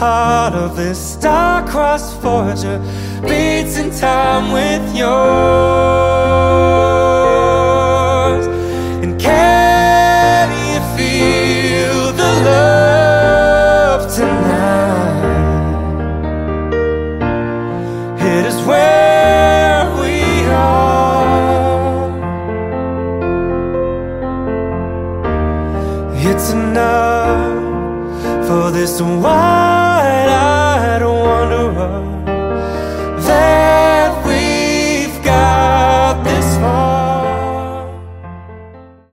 heart of this star-crossed forger beats in time with yours. And can you feel the love tonight? It is where we are. It's enough for this one